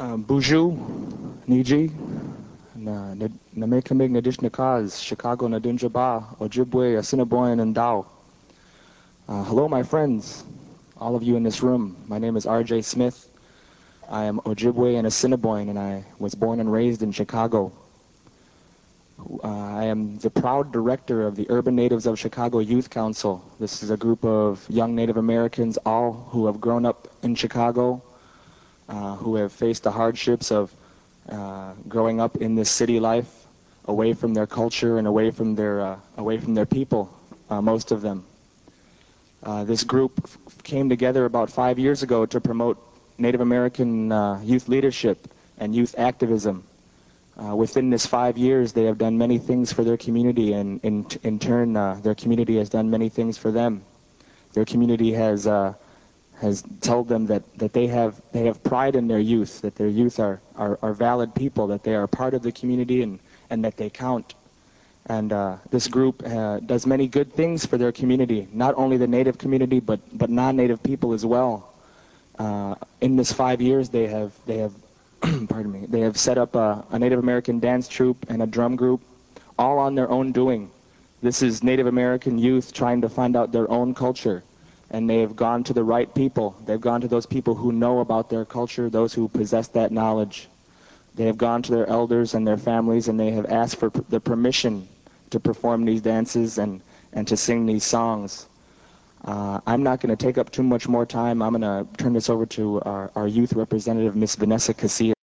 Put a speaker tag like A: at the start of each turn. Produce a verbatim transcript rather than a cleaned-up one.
A: Um, Buju, Niji, na Namekamig Nadishnikaz, Chicago Nadunjaba, Ojibwe, Assiniboine, and Dao. Uh, hello, my friends, all of you in this room. My name is R J Smith. I am Ojibwe and Assiniboine, and I was born and raised in Chicago. Uh, I am the proud director of the Urban Natives of Chicago Youth Council. This is a group of young Native Americans, all who have grown up in Chicago, uh, who have faced the hardships of uh, growing up in this city life, away from their culture and away from their uh, away from their people, uh, most of them. Uh, this group came together about five years ago to promote Native American uh, youth leadership and youth activism. Uh, within this five years, they have done many things for their community, and in, in turn, uh, their community has done many things for them. Their community has uh, has told them that, that they have they have pride in their youth, that their youth are, are, are valid people, that they are part of the community, and, and that they count. And uh, this group uh, does many good things for their community, not only the Native community, but, but non-Native people as well. Uh, in this five years, they have they have pardon me, they have set up a, a Native American dance troupe and a drum group, all on their own doing. This is Native American youth trying to find out their own culture, and they have gone to the right people. They've gone to those people who know about their culture, those who possess that knowledge. They have gone to their elders and their families, and they have asked for the permission to perform these dances and, and to sing these songs. Uh, I'm not going to take up too much more time. I'm going to turn this over to our, our youth representative, Miss Vanessa Casilla.